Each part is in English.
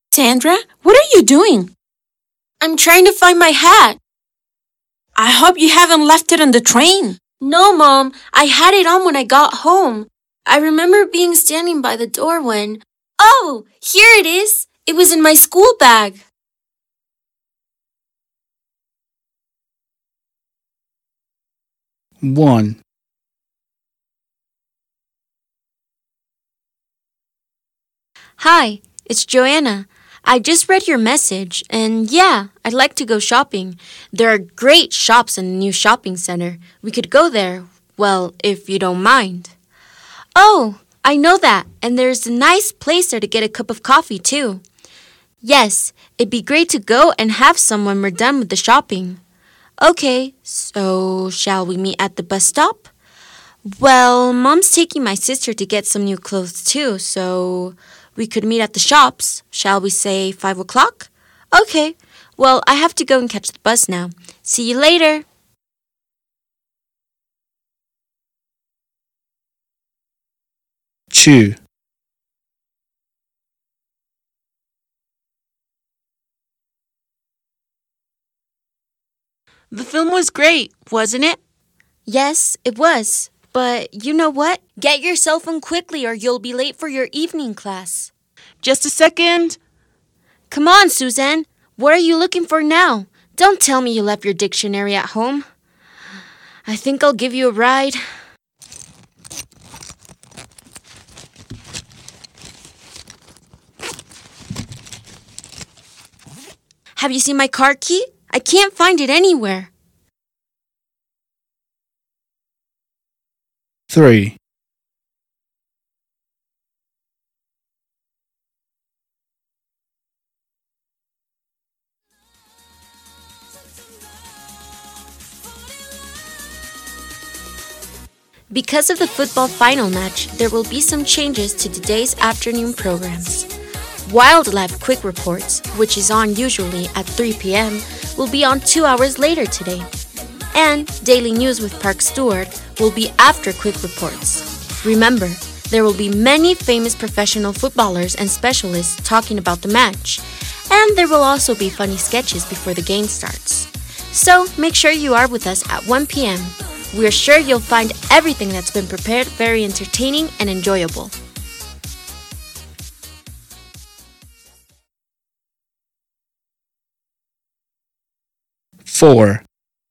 Sandra, what are you doing? I'm trying to find my hat. I hope you haven't left it on the train. No, Mom, I had it on when I got home. I remember being standing by the door when... Oh, here it is. It was in my school bag. One. Hi, it's Joanna. I just read your message, and yeah, I'd like to go shopping. There are great shops in the new shopping center. We could go there, well, if you don't mind. Oh, I know that, and there's a nice place there to get a cup of coffee, too. Yes, it'd be great to go and have some when we're done with the shopping. Okay, so shall we meet at the bus stop? Well, Mom's taking my sister to get some new clothes, too, so... We could meet at the shops. Shall we say 5 o'clock? Okay. Well, I have to go and catch the bus now. See you later. Two. The film was great, wasn't it? Yes, it was. But you know what? Get your cell phone quickly or you'll be late for your evening class. Just a second. Come on, Suzanne. What are you looking for now? Don't tell me you left your dictionary at home. I think I'll give you a ride. Have you seen my car key? I can't find it anywhere. 3. Because of the football final match, there will be some changes to today's afternoon programs. Wildlife Quick Reports, which is on usually at 3 p.m., will be on 2 hours later today. And Daily News with Park Stewart will be after Quick Reports. Remember, there will be many famous professional footballers and specialists talking about the match. And there will also be funny sketches before the game starts. So make sure you are with us at 1 p.m. We're sure you'll find everything that's been prepared very entertaining and enjoyable. Four.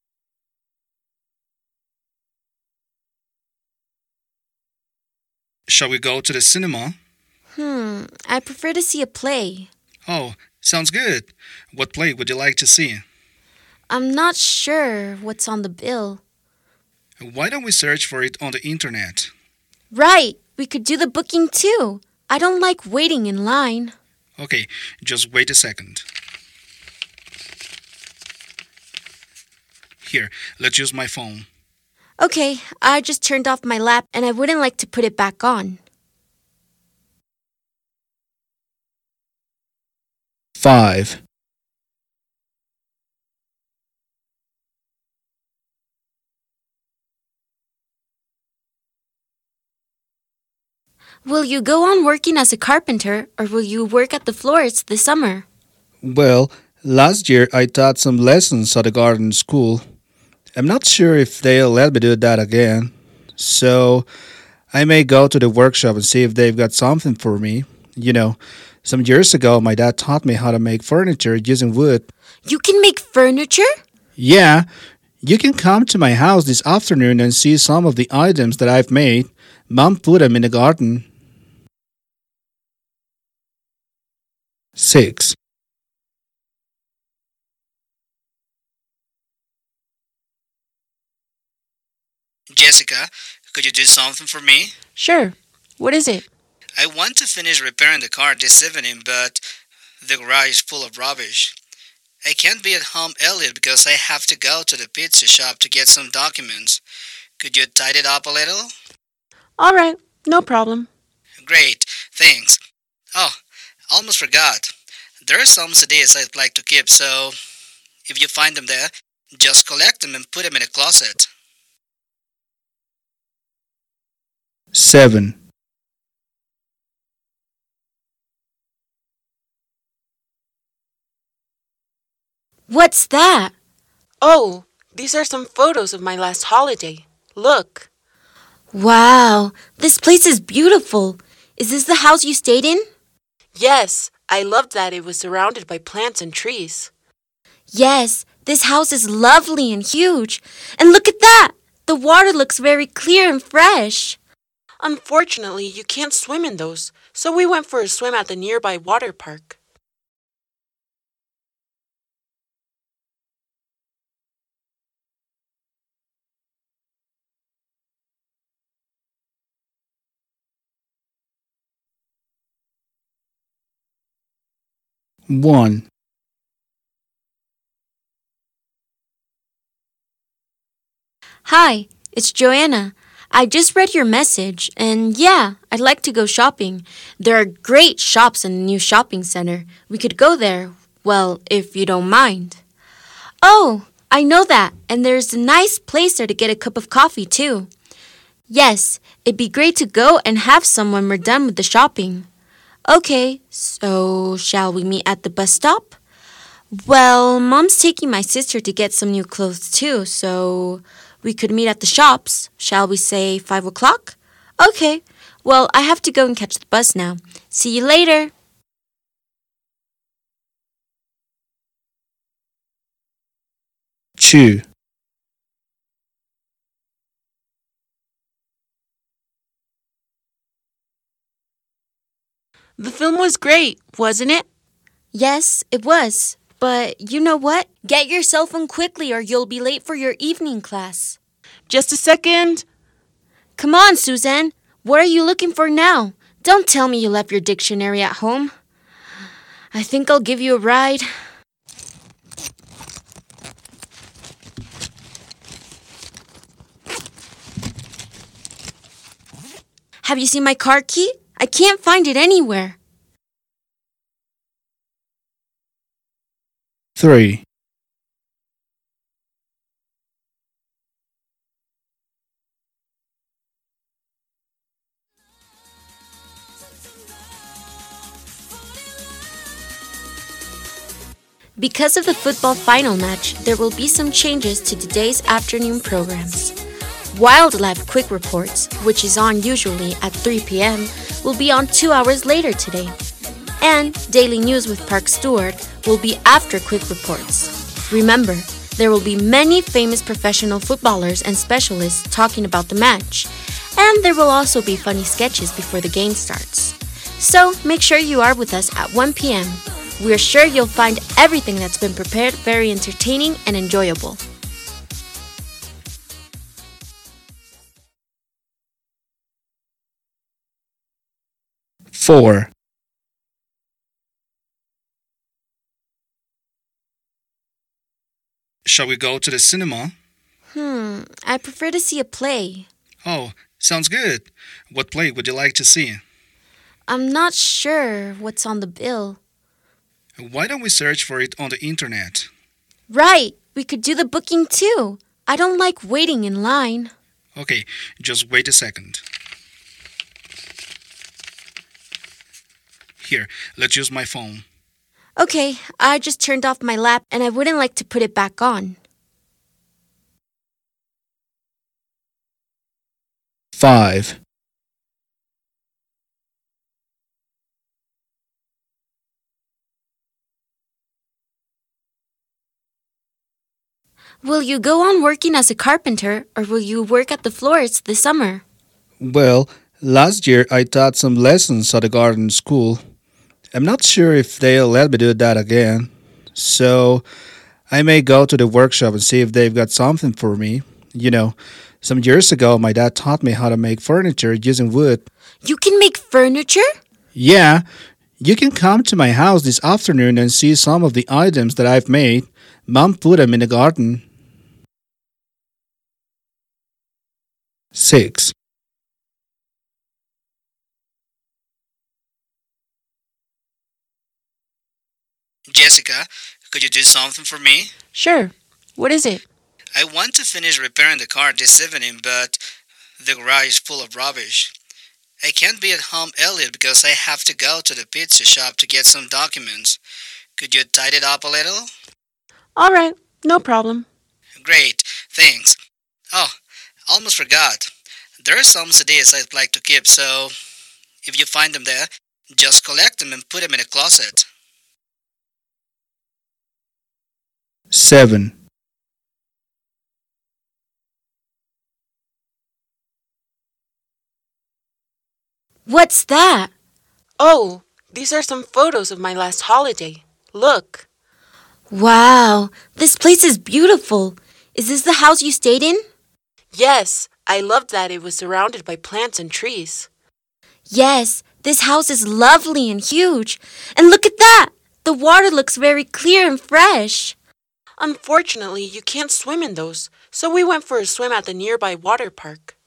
Shall we go to the cinema? I prefer to see a play. Oh, sounds good. What play would you like to see? I'm not sure what's on the bill. Why don't we search for it on the internet? Right, we could do the booking too. I don't like waiting in line. Okay, just wait a second. Here, let's use my phone. Okay, I just turned off my lap and I wouldn't like to put it back on. 5. Will you go on working as a carpenter or will you work at the florist this summer? Well, last year I taught some lessons at the garden school. I'm not sure if they'll let me do that again. So I may go to the workshop and see if they've got something for me. You know, some years ago my dad taught me how to make furniture using wood. You can make furniture? Yeah, you can come to my house this afternoon and see some of the items that I've made. Mom put them in the garden. 6. Jessica, could you do something for me? Sure. What is it? I want to finish repairing the car this evening, but the garage is full of rubbish. I can't be at home earlier because I have to go to the pizza shop to get some documents. Could you tidy it up a little? All right, no problem. Great, thanks. Oh, almost forgot. There are some CDs I'd like to keep, so if you find them there, just collect them and put them in a closet. 7. What's that? Oh, these are some photos of my last holiday. Look. Wow, this place is beautiful. Is this the house you stayed in? Yes, I loved that it was surrounded by plants and trees. Yes, this house is lovely and huge. And look at that! The water looks very clear and fresh. Unfortunately, you can't swim in those, so we went for a swim at the nearby water park. One. Hi, it's Joanna. I just read your message, and yeah, I'd like to go shopping. There are great shops in the new shopping center. We could go there, well, if you don't mind. Oh, I know that, and there's a nice place there to get a cup of coffee, too. Yes, it'd be great to go and have some when we're done with the shopping. Okay, so shall we meet at the bus stop? Well, Mom's taking my sister to get some new clothes, too, so we could meet at the shops. Shall we say 5 o'clock? Okay. Well, I have to go and catch the bus now. See you later. Two. The film was great, wasn't it? Yes, it was. But you know what? Get your cell phone quickly or you'll be late for your evening class. Just a second. Come on, Suzanne. What are you looking for now? Don't tell me you left your dictionary at home. I think I'll give you a ride. Have you seen my car key? I can't find it anywhere. Three. Because of the football final match, there will be some changes to today's afternoon programs. Wildlife Quick Reports, which is on usually at 3 p.m., will be on 2 hours later today. And Daily News with Park Stewart will be after Quick Reports. Remember, there will be many famous professional footballers and specialists talking about the match. And there will also be funny sketches before the game starts. So make sure you are with us at 1 p.m. We're sure you'll find everything that's been prepared very entertaining and enjoyable. Four. Shall we go to the cinema? I prefer to see a play. Oh, sounds good. What play would you like to see? I'm not sure what's on the bill. Why don't we search for it on the internet? Right, we could do the booking too. I don't like waiting in line. Okay, just wait a second. Here, let's use my phone. Okay, I just turned off my lap and I wouldn't like to put it back on. 5. Will you go on working as a carpenter or will you work at the florist this summer? Well, last year I taught some lessons at the garden school. I'm not sure if they'll let me do that again. So I may go to the workshop and see if they've got something for me. You know, some years ago my dad taught me how to make furniture using wood. You can make furniture? Yeah, you can come to my house this afternoon and see some of the items that I've made. Mom put them in the garden. 6. Jessica, could you do something for me? Sure. What is it? I want to finish repairing the car this evening, but the garage is full of rubbish. I can't be at home early because I have to go to the pizza shop to get some documents. Could you tidy it up a little? All right, no problem. Great, thanks. Oh, almost forgot. There are some CDs I'd like to keep, so if you find them there, just collect them and put them in a closet. 7. What's that? Oh, these are some photos of my last holiday. Look. Wow, this place is beautiful. Is this the house you stayed in? Yes, I loved that it was surrounded by plants and trees. Yes, this house is lovely and huge. And look at that! The water looks very clear and fresh. Unfortunately, you can't swim in those, so we went for a swim at the nearby water park.